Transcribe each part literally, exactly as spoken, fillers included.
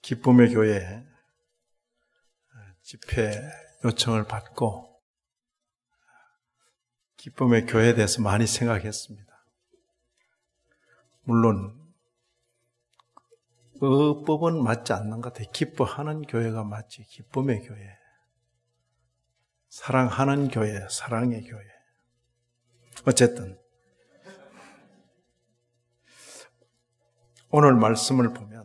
기쁨의 교회 집회 요청을 받고 기쁨의 교회에 대해서 많이 생각했습니다. 물론 어법은 맞지 않는 것 같아요. 기뻐하는 교회가 맞지. 기쁨의 교회, 사랑하는 교회, 사랑의 교회. 어쨌든 오늘 말씀을 보면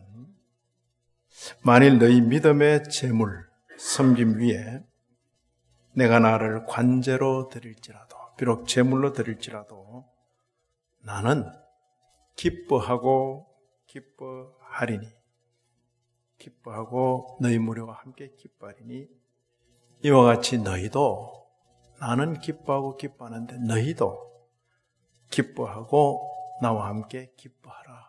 만일 너희 믿음의 제물 섬김 위에 내가 나를 관제로 드릴지라도, 비록 제물로 드릴지라도 나는 기뻐하고 기뻐하리니, 기뻐하고 너희 무리와 함께 기뻐하리니, 이와 같이 너희도, 나는 기뻐하고 기뻐하는데 너희도 기뻐하고 나와 함께 기뻐하라.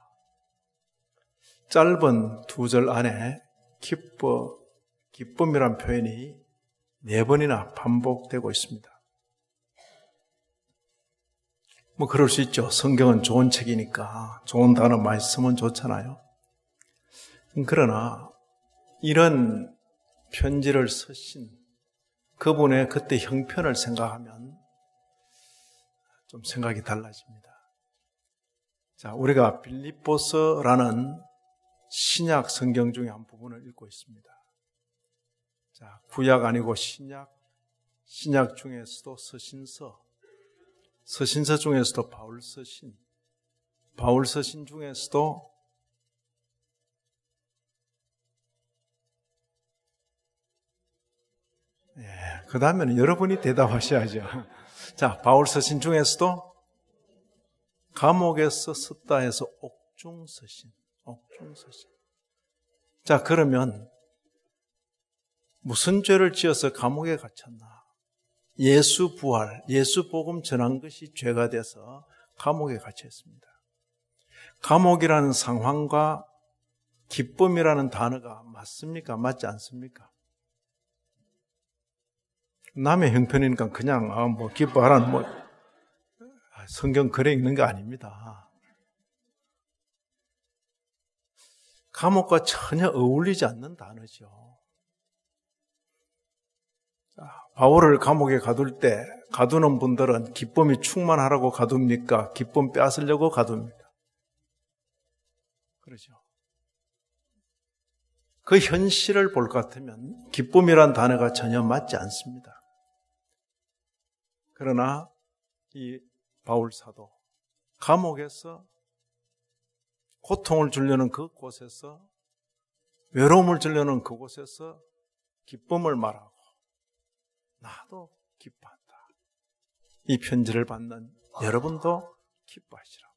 짧은 두 절 안에 기뻐, 기쁨이란 표현이 네 번이나 반복되고 있습니다. 뭐 그럴 수 있죠. 성경은 좋은 책이니까 좋은 단어 많이 쓰면 좋잖아요. 그러나 이런 편지를 쓰신 그분의 그때 형편을 생각하면 좀 생각이 달라집니다. 자, 우리가 빌립보서라는 신약 성경 중에 한 부분을 읽고 있습니다. 자, 구약 아니고 신약, 신약 중에서도 서신서, 서신서 중에서도 바울 서신, 바울 서신 중에서도 예, 그 다음에는 여러분이 대답하셔야죠. 자, 바울 서신 중에서도 감옥에서 썼다 해서 옥중 서신, 옥중 서신. 자, 그러면 무슨 죄를 지어서 감옥에 갇혔나? 예수 부활, 예수 복음 전한 것이 죄가 돼서 감옥에 갇혔습니다. 감옥이라는 상황과 기쁨이라는 단어가 맞습니까? 맞지 않습니까? 남의 형편이니까 그냥 아, 뭐 기뻐하라는 뭐 성경 글에 있는 거 아닙니다. 감옥과 전혀 어울리지 않는 단어죠. 바울을 감옥에 가둘 때 가두는 분들은 기쁨이 충만하라고 가둡니까? 기쁨 빼앗으려고 가둡니까? 그러죠. 그 현실을 볼 것 같으면 기쁨이란 단어가 전혀 맞지 않습니다. 그러나 이 바울 사도 감옥에서 고통을 주려는 그곳에서, 외로움을 주려는 그곳에서 기쁨을 말하고 나도 기뻐한다. 이 편지를 받는 여러분도 기뻐하시라고.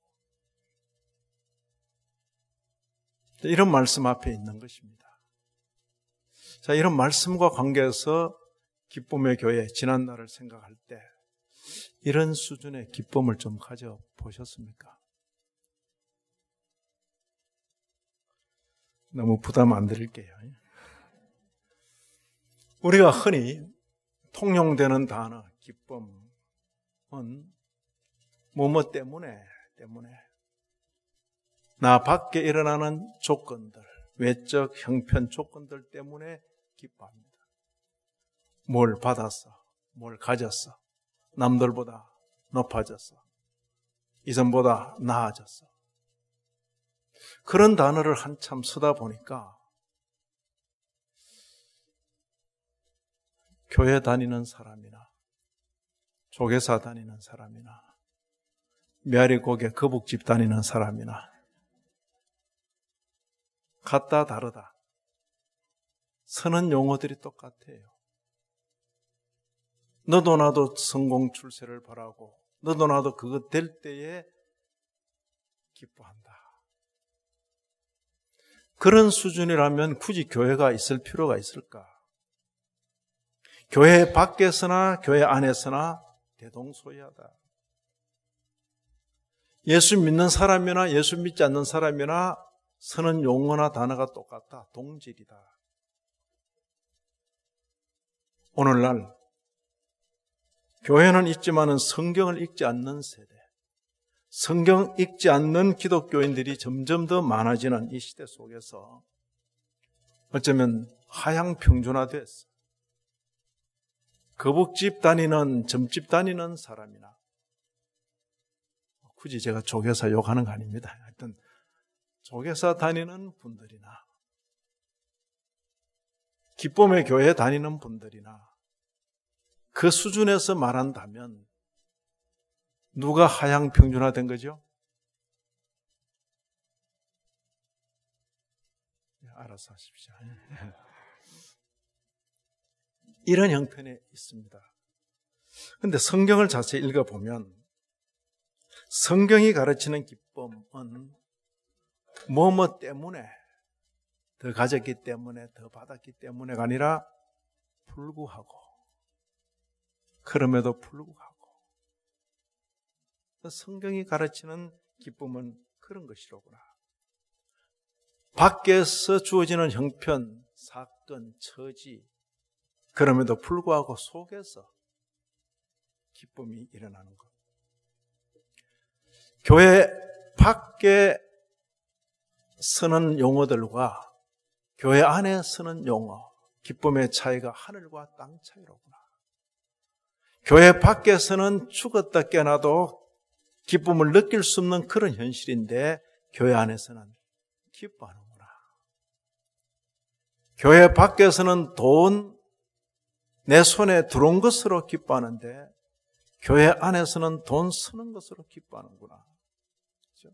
이런 말씀 앞에 있는 것입니다. 자, 이런 말씀과 관계해서 기쁨의 교회 지난날을 생각할 때 이런 수준의 기쁨을 좀 가져보셨습니까? 너무 부담 안 드릴게요. 우리가 흔히 통용되는 단어 기쁨은 뭐뭐 때문에 때문에 나 밖에 일어나는 조건들, 외적 형편 조건들 때문에 기뻐합니다. 뭘 받았어, 뭘 가졌어, 남들보다 높아졌어, 이전보다 나아졌어. 그런 단어를 한참 쓰다 보니까 교회 다니는 사람이나 조계사 다니는 사람이나 메아리고개 거북집 다니는 사람이나 같다 다르다 쓰는 용어들이 똑같아요. 너도 나도 성공 출세를 바라고 너도 나도 그거 될 때에 기뻐한다. 그런 수준이라면 굳이 교회가 있을 필요가 있을까? 교회 밖에서나 교회 안에서나 대동소이하다. 예수 믿는 사람이나 예수 믿지 않는 사람이나 쓰는 용어나 단어가 똑같다. 동질이다. 오늘날 교회는 있지만은 성경을 읽지 않는 세대, 성경 읽지 않는 기독교인들이 점점 더 많아지는 이 시대 속에서 어쩌면 하향 평준화됐어. 거북집 다니는, 점집 다니는 사람이나, 굳이 제가 조계사 욕하는 거 아닙니다. 하여튼 조계사 다니는 분들이나 기쁨의 교회 다니는 분들이나 그 수준에서 말한다면 누가 하향 평준화된 거죠? 알아서 하십시오. 이런 형편에 있습니다. 그런데 성경을 자세히 읽어보면 성경이 가르치는 기쁨은 뭐뭐 때문에, 더 가졌기 때문에, 더 받았기 때문에가 아니라 불구하고, 그럼에도 불구하고 성경이 가르치는 기쁨은 그런 것이로구나. 밖에서 주어지는 형편, 사건, 처지, 그럼에도 불구하고 속에서 기쁨이 일어나는 것. 교회 밖에 쓰는 용어들과 교회 안에 쓰는 용어, 기쁨의 차이가 하늘과 땅 차이로구나. 교회 밖에서는 죽었다 깨어나도 기쁨을 느낄 수 없는 그런 현실인데 교회 안에서는 기뻐하는구나. 교회 밖에서는 돈, 내 손에 들어온 것으로 기뻐하는데 교회 안에서는 돈 쓰는 것으로 기뻐하는구나. 그렇죠?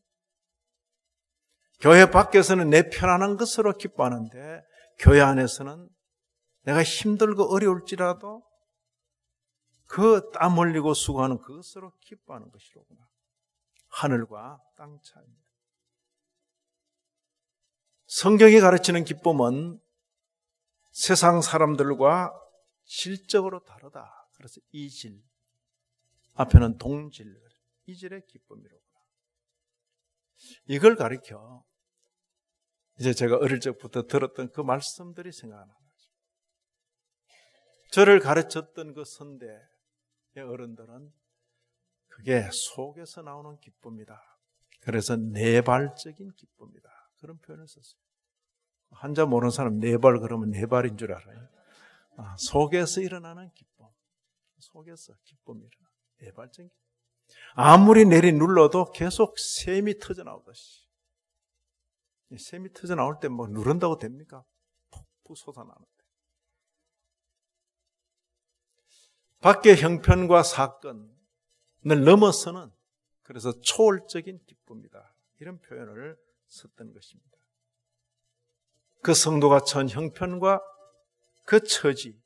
교회 밖에서는 내 편안한 것으로 기뻐하는데 교회 안에서는 내가 힘들고 어려울지라도 그 땀 흘리고 수고하는 그것으로 기뻐하는 것이로구나. 하늘과 땅 차이입니다. 성경이 가르치는 기쁨은 세상 사람들과 질적으로 다르다. 그래서 이질, 앞에는 동질, 이질의 기쁨이로구나. 이걸 가리켜 이제 제가 어릴 적부터 들었던 그 말씀들이 생각나는 거죠. 저를 가르쳤던 그 선대의 어른들은 그게 속에서 나오는 기쁨이다. 그래서 내발적인 기쁨이다. 그런 표현을 썼어요. 한자 모르는 사람 내발 그러면 내발인 줄 알아요. 아, 속에서 일어나는 기쁨. 속에서 기쁨이 일어나. 내발적인 기쁨. 아무리 내리 눌러도 계속 샘이 터져 나오듯이. 샘이 터져 나올 때 뭐 누른다고 됩니까? 푹푹 솟아나는데. 밖의 형편과 사건을 넘어서는 그래서 초월적인 기쁨이다. 이런 표현을 썼던 것입니다. 그 성도가 처한 형편과 그 처지.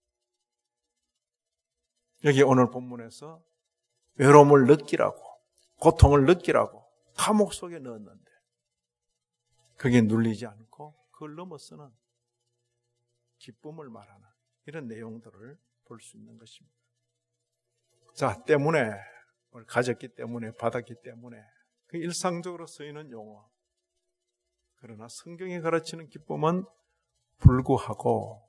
여기 오늘 본문에서 외로움을 느끼라고, 고통을 느끼라고 감옥 속에 넣었는데 그게 눌리지 않고 그걸 넘어서는 기쁨을 말하는 이런 내용들을 볼 수 있는 것입니다. 자, 때문에, 가졌기 때문에, 받았기 때문에 그 일상적으로 쓰이는 용어. 그러나 성경이 가르치는 기쁨은 불구하고,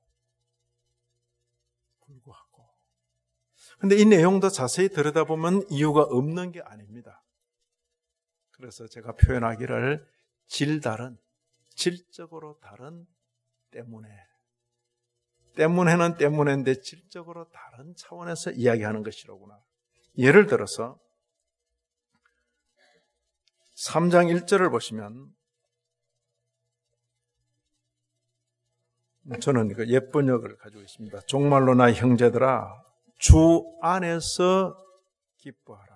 불구하고. 근데 이 내용도 자세히 들여다보면 이유가 없는 게 아닙니다. 그래서 제가 표현하기를 질다른, 질적으로 다른 때문에. 때문에는 때문인데 질적으로 다른 차원에서 이야기하는 것이로구나. 예를 들어서 삼 장 일 절을 보시면 저는 그 옛번역을 가지고 있습니다. 종말로 나 형제들아 주 안에서 기뻐하라.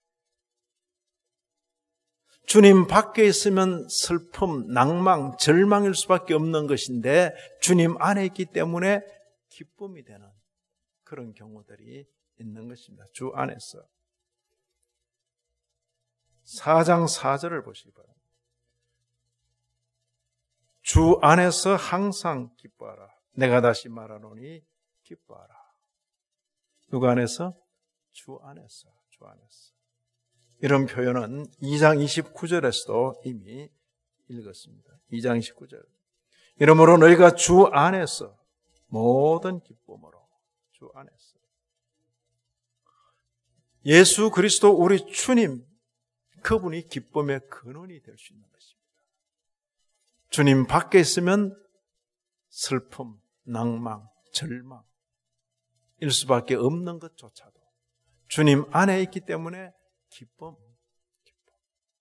주님 밖에 있으면 슬픔, 낭망, 절망일 수밖에 없는 것인데 주님 안에 있기 때문에 기쁨이 되는 그런 경우들이 있는 것입니다. 주 안에서. 사 장 사 절을 보시기 바랍니다. 주 안에서 항상 기뻐하라. 내가 다시 말하노니 기뻐하라. 누가 안에서? 주 안에서. 주 안에서. 이런 표현은 이 장 이십구 절에서도 이미 읽었습니다. 이 장 이십구 절. 이러므로 너희가 주 안에서 모든 기쁨으로 주 안에서. 예수 그리스도 우리 주님, 그분이 기쁨의 근원이 될 수 있는 것입니다. 주님 밖에 있으면 슬픔, 낭망, 절망 일 수밖에 없는 것조차도 주님 안에 있기 때문에 기쁨, 기쁨.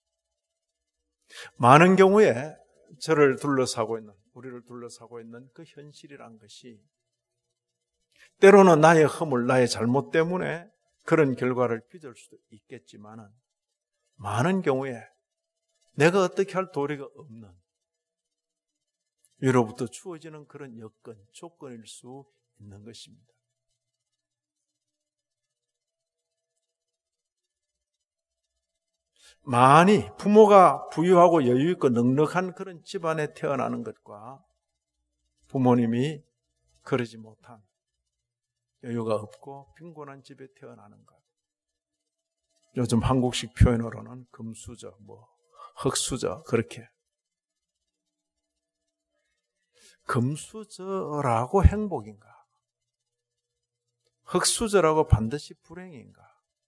많은 경우에 저를 둘러싸고 있는, 우리를 둘러싸고 있는 그 현실이란 것이 때로는 나의 허물, 나의 잘못 때문에 그런 결과를 빚을 수도 있겠지만은 많은 경우에 내가 어떻게 할 도리가 없는 위로부터 주어지는 그런 여건, 조건일 수 있는 것입니다. 많이 부모가 부유하고 여유있고 넉넉한 그런 집안에 태어나는 것과 부모님이 그러지 못한 여유가 없고 빈곤한 집에 태어나는 것. 요즘 한국식 표현으로는 금수저, 뭐 흙수저 그렇게. 금수저라고 행복인가? 흙수저라고 반드시 불행인가?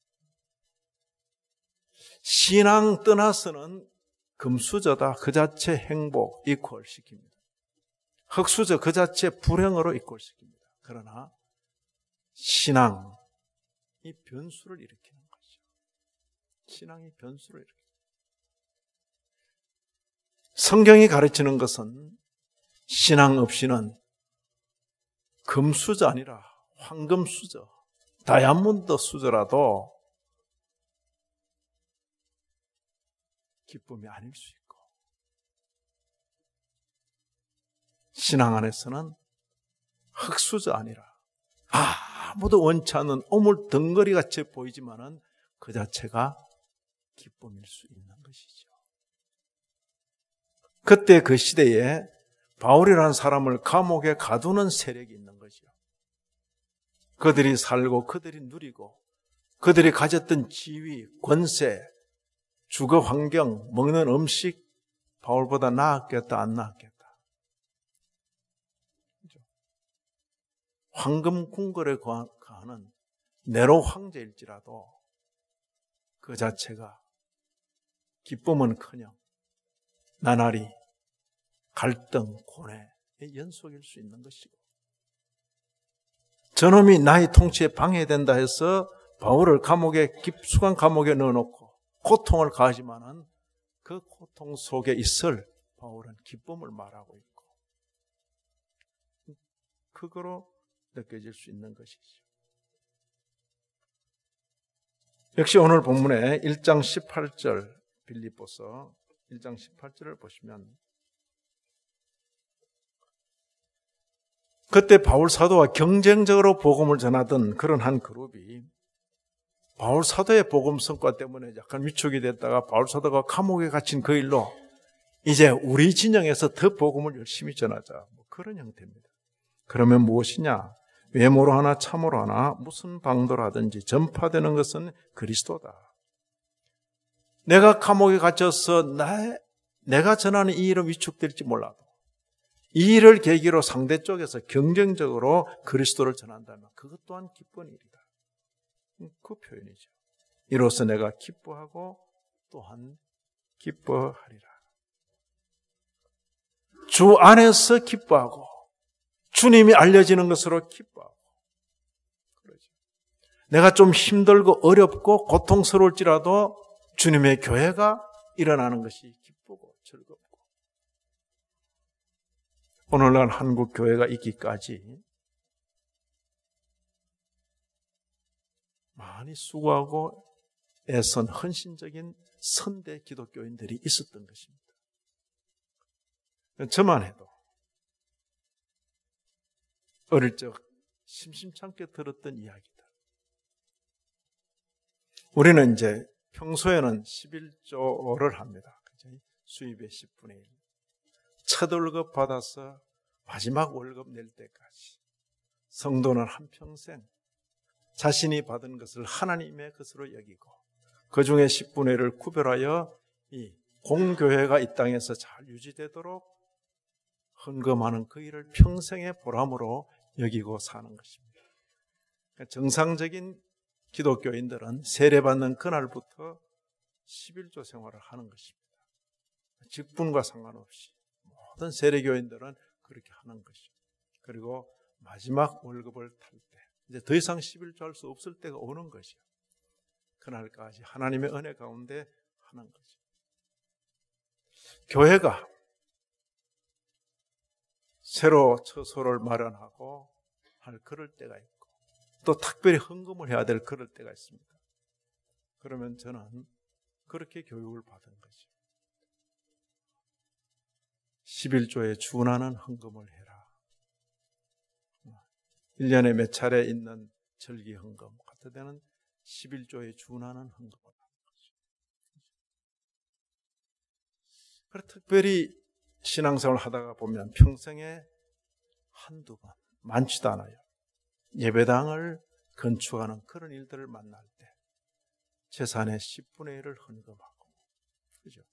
신앙 떠나서는 금수저다 그 자체 행복 이퀄 시킵니다. 흙수저 그 자체 불행으로 이퀄 시킵니다. 그러나 신앙이 변수를 일으키는 거죠. 신앙이 변수를 일으킵니다. 성경이 가르치는 것은 신앙 없이는 금수저 아니라 황금수저, 다이아몬드 수저라도 기쁨이 아닐 수 있고, 신앙 안에서는 흙수저 아니라 아무도 원치 않는 오물 덩어리 같이 보이지만은 그 자체가 기쁨일 수 있는 것이죠. 그때 그 시대에 바울이라는 사람을 감옥에 가두는 세력이 있는 거죠. 그들이 살고 그들이 누리고 그들이 가졌던 지위, 권세, 주거 환경, 먹는 음식 바울보다 나았겠다 안 나았겠다. 황금 궁궐에 거하는 네로 황제일지라도 그 자체가 기쁨은커녕 나날이 갈등, 고뇌의 연속일 수 있는 것이고, 저놈이 나의 통치에 방해된다 해서 바울을 감옥에, 깊숙한 감옥에 넣어놓고 고통을 가하지만은 그 고통 속에 있을 바울은 기쁨을 말하고 있고, 그거로 느껴질 수 있는 것이죠. 역시 오늘 본문에 일 장 십팔 절, 빌립보서 일 장 십팔 절을 보시면, 그때 바울 사도와 경쟁적으로 복음을 전하던 그런 한 그룹이 바울 사도의 복음 성과 때문에 약간 위축이 됐다가 바울 사도가 감옥에 갇힌 그 일로 이제 우리 진영에서 더 복음을 열심히 전하자, 뭐 그런 형태입니다. 그러면 무엇이냐? 외모로 하나 참으로 하나 무슨 방도로 하든지 전파되는 것은 그리스도다. 내가 감옥에 갇혀서 나, 내가 전하는 이 일은 위축될지 몰라도 이 일을 계기로 상대 쪽에서 경쟁적으로 그리스도를 전한다면 그것 또한 기쁜 일이다. 그 표현이죠. 이로써 내가 기뻐하고 또한 기뻐하리라. 주 안에서 기뻐하고 주님이 알려지는 것으로 기뻐하고, 그러죠. 내가 좀 힘들고 어렵고 고통스러울지라도 주님의 교회가 일어나는 것이 기쁘고 즐겁고, 오늘날 한국 교회가 있기까지 많이 수고하고 애선 헌신적인 선대 기독교인들이 있었던 것입니다. 저만 해도 어릴 적 심심찮게 들었던 이야기다. 우리는 이제 평소에는 십일조를 합니다. 수입의 십분의 일. 첫 월급 받아서 마지막 월급 낼 때까지 성도는 한평생 자신이 받은 것을 하나님의 것으로 여기고 그 중에 십분의 일을 구별하여 이 공교회가 이 땅에서 잘 유지되도록 헌금하는 그 일을 평생의 보람으로 여기고 사는 것입니다. 정상적인 기독교인들은 세례받는 그날부터 십일조 생활을 하는 것입니다. 직분과 상관없이 모든 세례교인들은 그렇게 하는 것입니다. 그리고 마지막 월급을 탈 때, 이제 더 이상 십일조 할 수 없을 때가 오는 것이요. 그날까지 하나님의 은혜 가운데 하는 거죠. 교회가 새로 처소를 마련하고 할 그럴 때가 있고, 또 특별히 헌금을 해야 될 그럴 때가 있습니다. 그러면 저는 그렇게 교육을 받은 거죠. 십일조에 준하는 헌금을 해라. 일 년에 몇 차례 있는 절기 헌금 같은 데는 십일조에 준하는 헌금을 하는 거죠. 그래서 특별히 신앙생활을 하다가 보면 평생에 한두 번, 많지도 않아요, 예배당을 건축하는 그런 일들을 만날 때 재산의 십분의 일을 헌금하고, 그죠?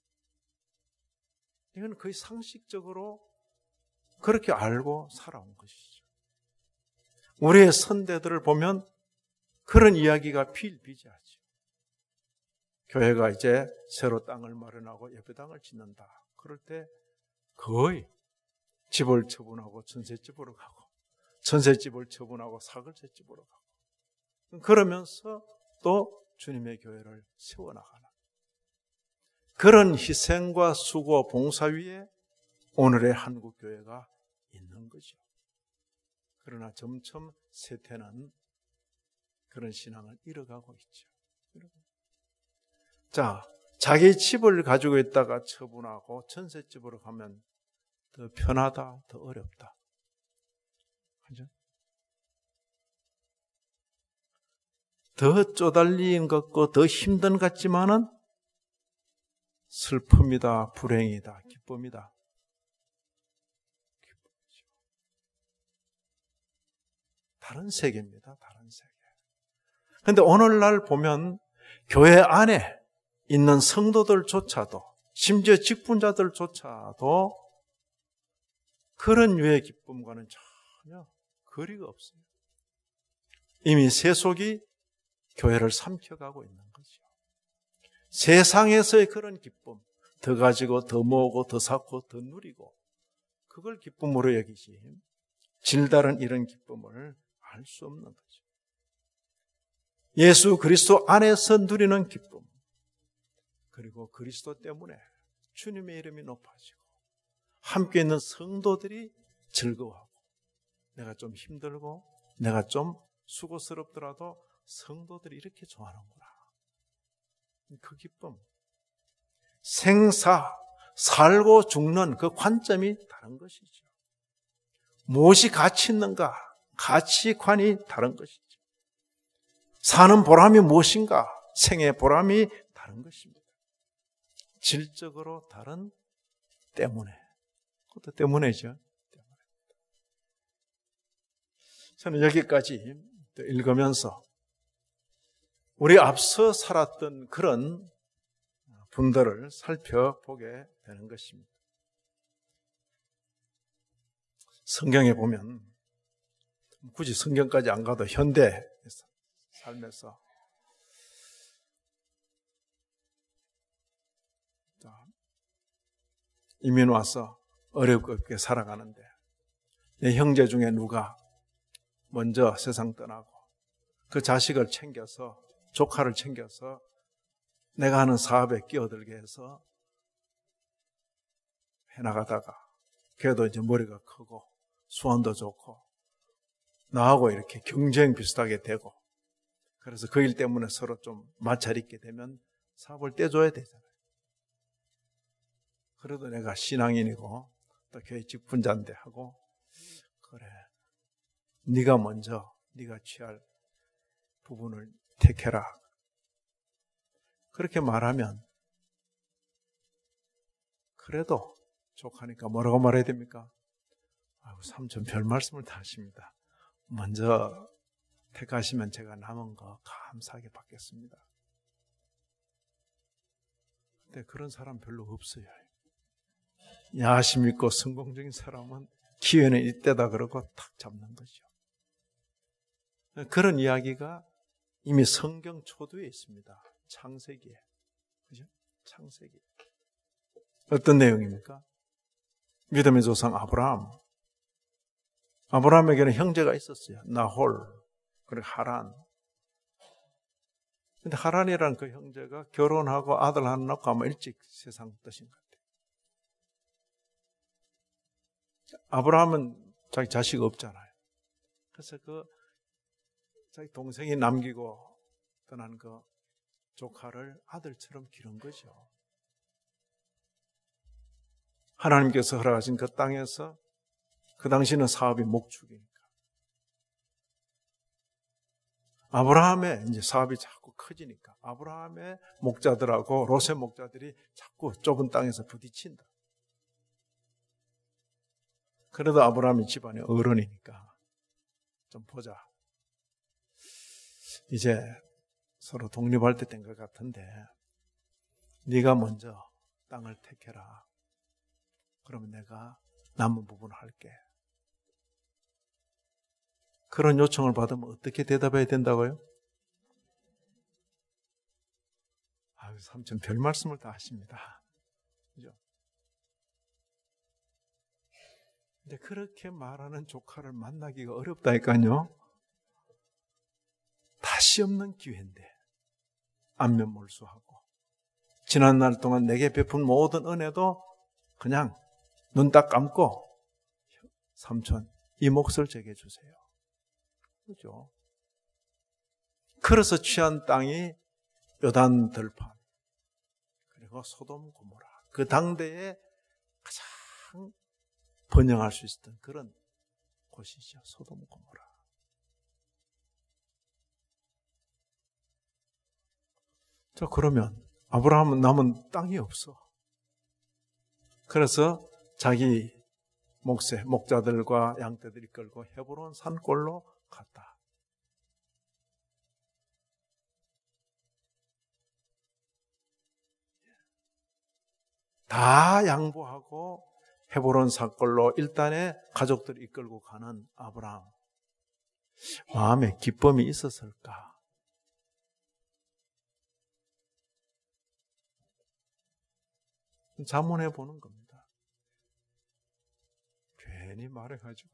이건 거의 상식적으로 그렇게 알고 살아온 것이죠. 우리의 선대들을 보면 그런 이야기가 비일비재하죠. 교회가 이제 새로 땅을 마련하고 예배당을 짓는다. 그럴 때 거의 집을 처분하고 전셋집으로 가고, 전셋집을 처분하고 사글셋집으로 가고, 그러면서 또 주님의 교회를 세워나가는 그런 희생과 수고, 봉사 위에 오늘의 한국교회가 있는 거죠. 그러나 점점 쇠퇴는 그런 신앙을 잃어가고 있죠. 자, 자기 집을 가지고 있다가 처분하고 전셋집으로 가면 더 편하다, 더 어렵다. 그죠? 더 쪼달린 것 같고 더 힘든 것 같지만은 슬픔이다, 불행이다, 기쁨이다. 기쁨이죠. 다른 세계입니다. 다른 세계. 그런데 오늘날 보면 교회 안에 있는 성도들조차도, 심지어 직분자들조차도 그런 류의 기쁨과는 전혀 거리가 없어요. 이미 세속이 교회를 삼켜가고 있는 거죠. 세상에서의 그런 기쁨, 더 가지고 더 모으고 더 쌓고 더 누리고, 그걸 기쁨으로 여기지 질다른 이런 기쁨을 알 수 없는 거죠. 예수 그리스도 안에서 누리는 기쁨, 그리고 그리스도 때문에 주님의 이름이 높아지고 함께 있는 성도들이 즐거워하고, 내가 좀 힘들고 내가 좀 수고스럽더라도 성도들이 이렇게 좋아하는구나. 그 기쁨, 생사, 살고 죽는 그 관점이 다른 것이죠. 무엇이 가치 있는가? 가치관이 다른 것이죠. 사는 보람이 무엇인가? 생의 보람이 다른 것입니다. 질적으로 다른 때문에, 그것도 때문에죠. 저는 여기까지 읽으면서 우리 앞서 살았던 그런 분들을 살펴보게 되는 것입니다. 성경에 보면, 굳이 성경까지 안 가도 현대 삶에서 이민 와서 어렵게 살아가는데 내 형제 중에 누가 먼저 세상 떠나고 그 자식을 챙겨서, 조카를 챙겨서 내가 하는 사업에 끼어들게 해서 해나가다가 걔도 이제 머리가 크고 수완도 좋고 나하고 이렇게 경쟁 비슷하게 되고, 그래서 그 일 때문에 서로 좀 마찰 있게 되면 사업을 떼줘야 되잖아요. 그래도 내가 신앙인이고 또 교회 직분자인데 하고, 그래, 네가 먼저 네가 취할 부분을 택해라. 그렇게 말하면 그래도 족하니까 뭐라고 말해야 됩니까? 아이고, 삼촌 별 말씀을 다 하십니다. 먼저 택하시면 제가 남은 거 감사하게 받겠습니다. 근데 그런 사람 별로 없어요. 야심 있고 성공적인 사람은 기회는 이때다 그러고 탁 잡는 거죠. 그런 이야기가 이미 성경 초두에 있습니다. 창세기에. 그죠? 창세기. 어떤 내용입니까? 믿음의 조상 아브라함. 아브라함에게는 형제가 있었어요. 나홀, 그리고 하란. 근데 하란이라는 그 형제가 결혼하고 아들 하나 낳고 아마 일찍 세상 떠신 것 같아요. 아브라함은 자기 자식 없잖아요. 그래서 그 자기 동생이 남기고 떠난 그 조카를 아들처럼 기른 거죠. 하나님께서 허락하신 그 땅에서 그 당시는 사업이 목축이니까 아브라함의 이제 사업이 자꾸 커지니까 아브라함의 목자들하고 롯의 목자들이 자꾸 좁은 땅에서 부딪힌다. 그래도 아브라함이 집안의 어른이니까 좀 보자. 이제 서로 독립할 때 된 것 같은데 네가 먼저 땅을 택해라. 그러면 내가 남은 부분을 할게. 그런 요청을 받으면 어떻게 대답해야 된다고요? 아유, 삼촌 별 말씀을 다 하십니다. 그죠? 근데 그렇게 말하는 조카를 만나기가 어렵다니까요. 다시 없는 기회인데 안면몰수하고 지난 날 동안 내게 베푼 모든 은혜도 그냥 눈 딱 감고 삼촌 이 몫을 제게 주세요. 그죠? 그래서 취한 땅이 요단 들판 그리고 소돔 고모라 그 당대에 가장 번영할 수 있었던 그런 곳이죠. 소돔 고모라. 자, 그러면 아브라함은 남은 땅이 없어. 그래서 자기 목세, 목자들과 양떼들 이끌고 헤브론 산골로 갔다. 다 양보하고 헤브론 산골로 일단의 가족들을 이끌고 가는 아브라함. 마음에 기쁨이 있었을까? 자문해 보는 겁니다. 괜히 말해가지고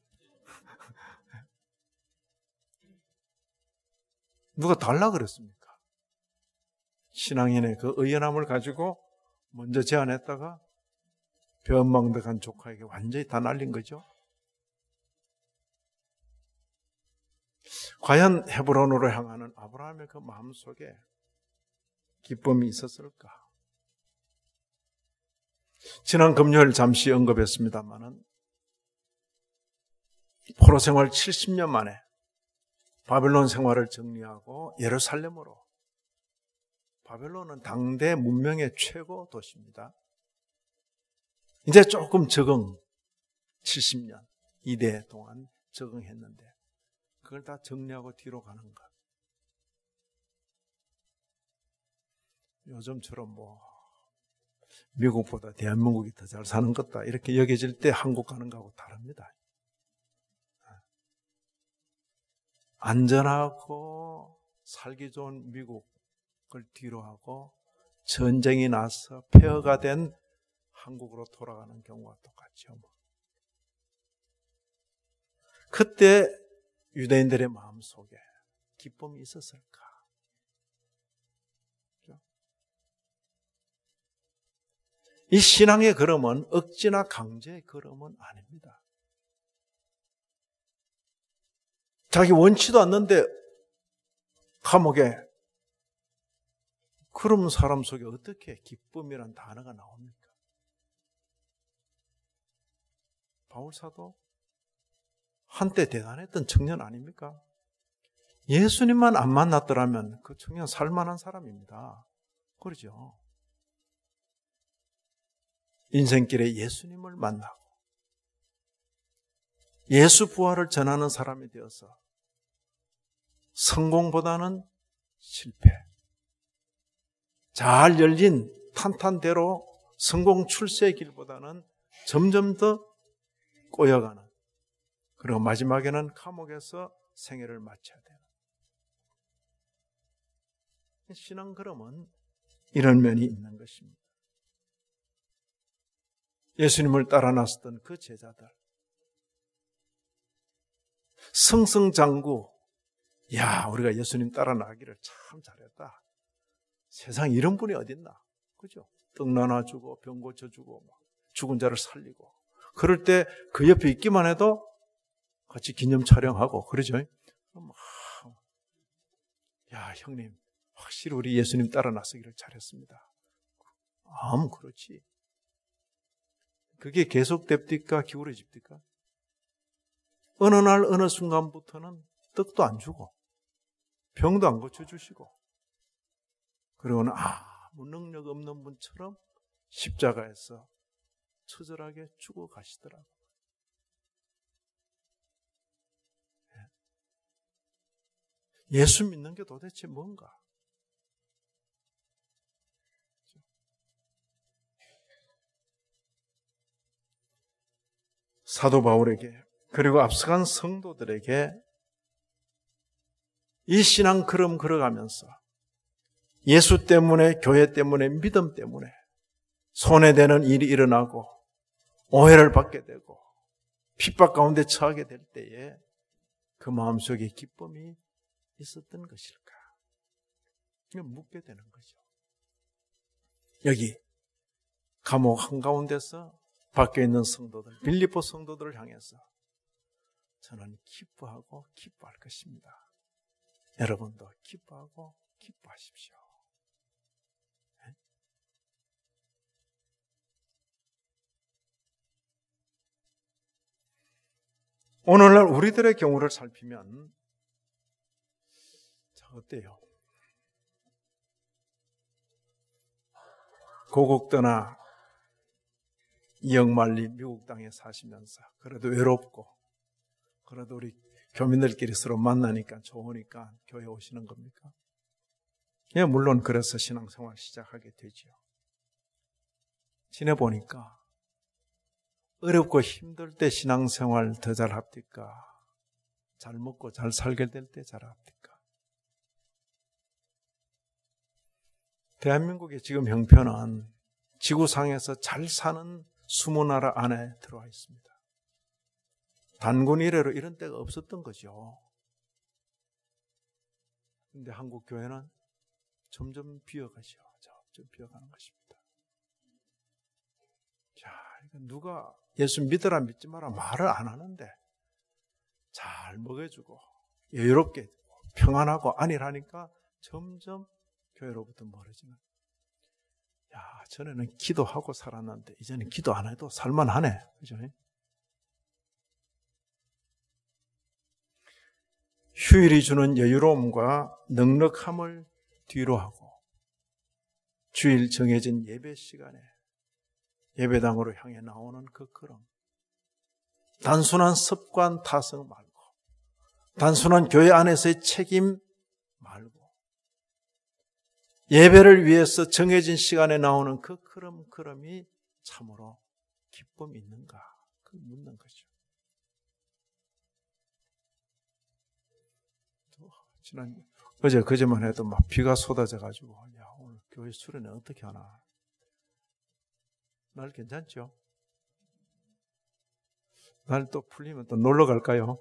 누가 달라 그랬습니까? 신앙인의 그 의연함을 가지고 먼저 제안했다가 변망덕한 조카에게 완전히 다 날린 거죠. 과연 헤브론으로 향하는 아브라함의 그 마음속에 기쁨이 있었을까? 지난 금요일 잠시 언급했습니다마는 포로 생활 칠십 년 만에 바벨론 생활을 정리하고 예루살렘으로. 바벨론은 당대 문명의 최고 도시입니다. 이제 조금 적응, 칠십 년, 이대 동안 적응했는데 그걸 다 정리하고 뒤로 가는 것. 요즘처럼 뭐 미국보다 대한민국이 더 잘 사는 것다 이렇게 여겨질 때 한국 가는 거하고 다릅니다. 안전하고 살기 좋은 미국을 뒤로 하고 전쟁이 나서 폐허가 된 한국으로 돌아가는 경우가 똑같죠. 그때 유대인들의 마음속에 기쁨이 있었을까? 이 신앙의 걸음은 억지나 강제의 걸음은 아닙니다. 자기 원치도 않는데 감옥에 그런 사람 속에 어떻게 기쁨이란 단어가 나옵니까? 바울사도 한때 대단했던 청년 아닙니까? 예수님만 안 만났더라면 그 청년 살만한 사람입니다. 그러죠. 인생길에 예수님을 만나고 예수 부활을 전하는 사람이 되어서 성공보다는 실패, 잘 열린 탄탄대로 성공 출세의 길보다는 점점 더 꼬여가는, 그리고 마지막에는 감옥에서 생애를 마쳐야 되는 신앙 걸음은 이런 면이 있는 것입니다. 예수님을 따라 나섰던 그 제자들, 승승장구. 야, 우리가 예수님 따라 나기를 참 잘했다. 세상에 이런 분이 어딨나? 그죠? 떡 나눠주고 병 고쳐주고 죽은 자를 살리고. 그럴 때 그 옆에 있기만 해도 같이 기념 촬영하고 그러죠. 야, 형님 확실히 우리 예수님 따라 나서기를 잘했습니다. 아, 그렇지. 그게 계속됩니까? 기울어집니까? 어느 날 어느 순간부터는 떡도 안 주고 병도 안 고쳐주시고 그리고는 아무 능력 없는 분처럼 십자가에서 처절하게 죽어가시더라고요. 예수 믿는 게 도대체 뭔가? 사도 바울에게 그리고 앞서간 성도들에게 이 신앙 걸음 걸어가면서 예수 때문에, 교회 때문에, 믿음 때문에 손해되는 일이 일어나고 오해를 받게 되고 핍박 가운데 처하게 될 때에 그 마음속에 기쁨이 있었던 것일까? 묻게 되는 거죠. 여기 감옥 한가운데서 밖에 있는 성도들, 빌립보 성도들을 향해서 저는 기뻐하고 기뻐할 것입니다. 여러분도 기뻐하고 기뻐하십시오. 네? 오늘날 우리들의 경우를 살피면 자, 어때요? 고국 떠나 이역만리 미국 땅에 사시면서 그래도 외롭고 그래도 우리 교민들끼리 서로 만나니까 좋으니까 교회 오시는 겁니까? 예, 물론 그래서 신앙생활 시작하게 되지요. 지내보니까 어렵고 힘들 때 신앙생활 더 잘합니까? 잘 먹고 잘 살게 될 때 잘합니까? 대한민국의 지금 형편은 지구상에서 잘 사는 스무 나라 안에 들어와 있습니다. 단군 이래로 이런 때가 없었던 거죠. 그런데 한국 교회는 점점 비어가죠. 점점 비어가는 것입니다. 자, 누가 예수 믿으라 믿지 마라 말을 안 하는데 잘 먹여주고 여유롭게 평안하고 안일하니까 점점 교회로부터 멀어지는. 야, 전에는 기도하고 살았는데 이제는 기도 안 해도 살만하네. 그죠? 휴일이 주는 여유로움과 넉넉함을 뒤로 하고 주일 정해진 예배 시간에 예배당으로 향해 나오는 그 걸음. 단순한 습관 타성 말고 단순한 교회 안에서의 책임 말고 예배를 위해서 정해진 시간에 나오는 그 걸음 걸음이 참으로 기쁨이 있는가? 그 묻는 거죠. 지난 어제 그제만 해도 막 비가 쏟아져 가지고 야, 오늘 교회 수련회 어떻게 하나? 날 괜찮죠? 날 또 풀리면 또 놀러 갈까요?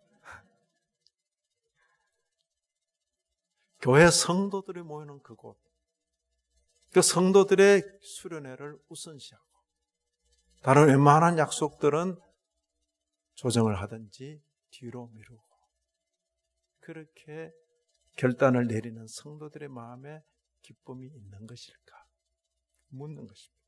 교회 성도들이 모이는 그곳, 그 성도들의 수련회를 우선시하고 다른 웬만한 약속들은 조정을 하든지 뒤로 미루고 그렇게 결단을 내리는 성도들의 마음에 기쁨이 있는 것일까? 묻는 것입니다.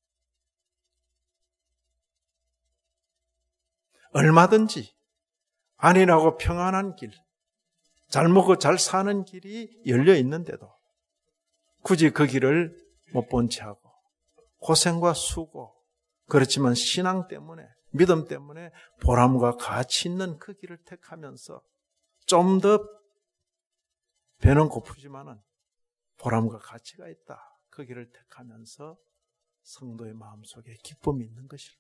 얼마든지 안일하고 평안한 길, 잘 먹고 잘 사는 길이 열려 있는데도 굳이 그 길을 못 본 채 하고 고생과 수고, 그렇지만 신앙 때문에, 믿음 때문에 보람과 가치 있는 그 길을 택하면서 좀 더 배는 고프지만은 보람과 가치가 있다. 그 길을 택하면서 성도의 마음속에 기쁨이 있는 것일까?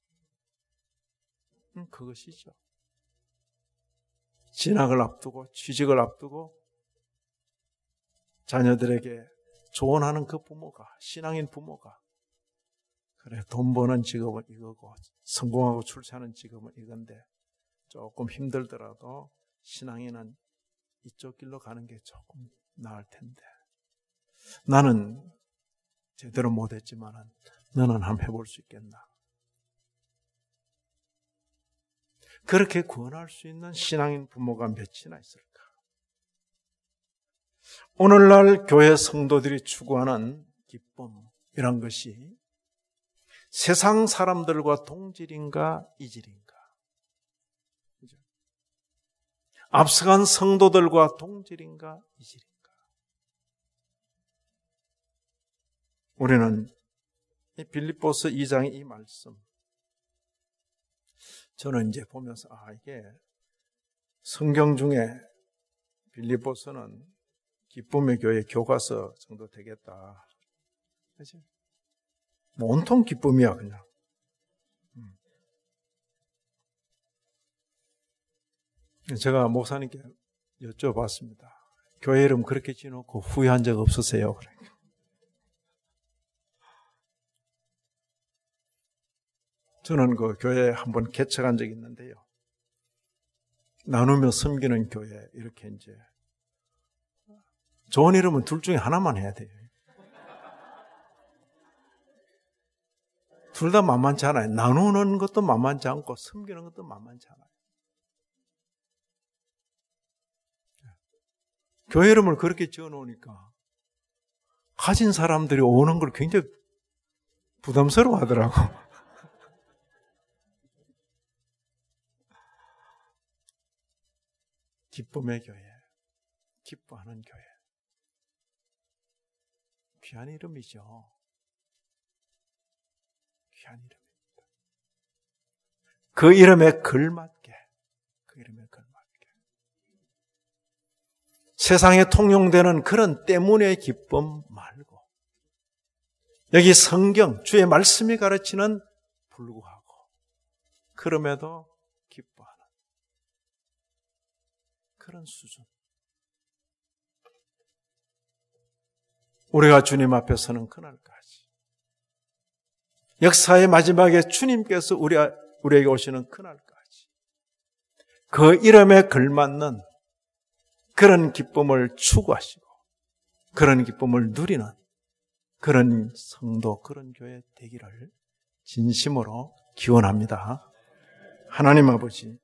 음, 그것이죠. 진학을 앞두고 취직을 앞두고 자녀들에게 조언하는 그 부모가, 신앙인 부모가 그래 돈 버는 직업은 이거고 성공하고 출세하는 직업은 이건데 조금 힘들더라도 신앙인은 이쪽 길로 가는 게 조금 나을 텐데 나는 제대로 못했지만 너는 한번 해볼 수 있겠나? 그렇게 구원할 수 있는 신앙인 부모가 몇이나 있을까? 오늘날 교회 성도들이 추구하는 기쁨이란 것이 세상 사람들과 동질인가 이질인가? 그죠? 앞서간 성도들과 동질인가 이질인가? 우리는 이 빌립보서 이 장의 이 말씀, 저는 이제 보면서 아 이게 성경 중에 빌립보서는 기쁨의 교회 교과서 정도 되겠다. 그렇지? 뭐 온통 기쁨이야 그냥. 제가 목사님께 여쭤봤습니다. 교회 이름 그렇게 지어놓고 후회한 적 없으세요? 그러니까. 저는 그 교회 한번 개척한 적이 있는데요. 나누며 섬기는 교회 이렇게 이제 좋은 이름은 둘 중에 하나만 해야 돼요. 둘 다 만만치 않아요. 나누는 것도 만만치 않고 섬기는 것도 만만치 않아요. 교회 이름을 그렇게 지어놓으니까 가진 사람들이 오는 걸 굉장히 부담스러워 하더라고. 기쁨의 교회, 기뻐하는 교회. 귀한 이름이죠. 귀한 이름입니다. 그 이름에 걸맞게, 그 이름에 걸맞게. 세상에 통용되는 그런 때문의 기쁨 말고, 여기 성경, 주의 말씀이 가르치는 불구하고, 그럼에도 기뻐하는 그런 수준. 우리가 주님 앞에 서는 그날까지, 역사의 마지막에 주님께서 우리, 우리에게 오시는 그날까지 그 이름에 걸맞는 그런 기쁨을 추구하시고 그런 기쁨을 누리는 그런 성도, 그런 교회 되기를 진심으로 기원합니다. 하나님 아버지,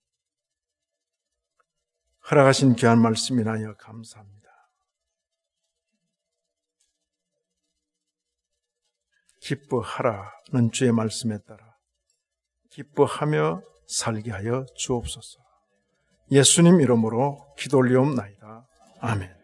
허락하신 귀한 말씀 인하여 감사합니다. 기뻐하라는 주의 말씀에 따라 기뻐하며 살게 하여 주옵소서. 예수님 이름으로 기도 올리옵나이다. 아멘.